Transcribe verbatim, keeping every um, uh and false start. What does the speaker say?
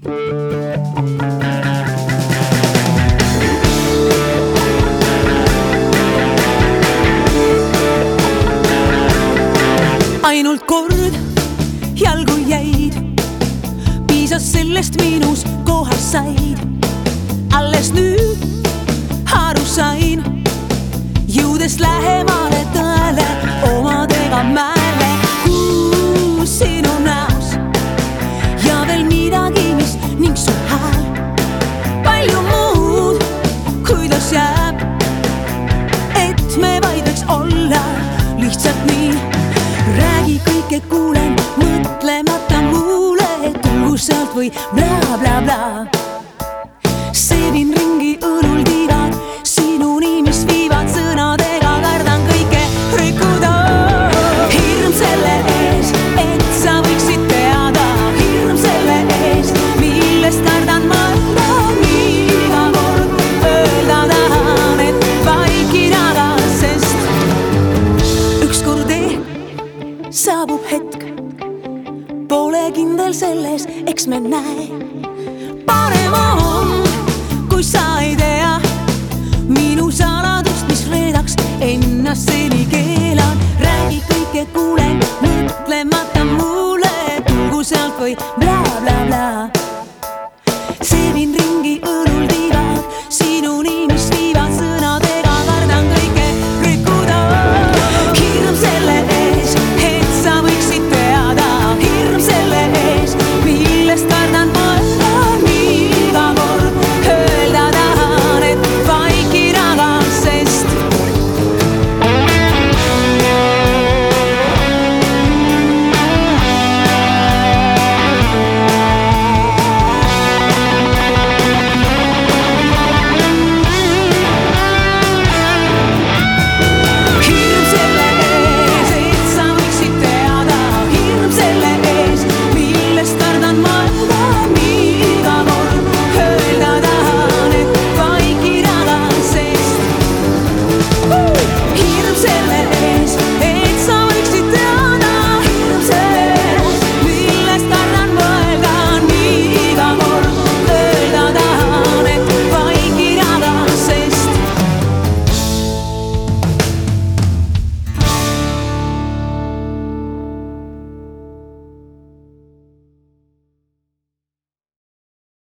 Ainult kord jalgu jäid, piisas sellest minus kohal said. Alles nüüd aru sain, jõudes lähemale tõele omadega mäele. Kuus sinu näos ja veel midagi, mis ning su hääl. Palju muud, kuidas jääb, et me vaid võiks olla lihtsalt nii. Räägi kõike kuulen, mõtlemata muule, tulgu sealt või bla bla bla. Seedin ringi õlul tiigad, sinuni, mis viivad sõnadega, kardan kõike rikkuda. Hirm selle ees, et sa võiksid teada, hirm selle ees, millest kardan mõelda. Iga kord öelda tahan, et vaikida, sest ükskord ei saabub hetk, pole kindel selles, eks me näe. Parem on, kui sa ei tea.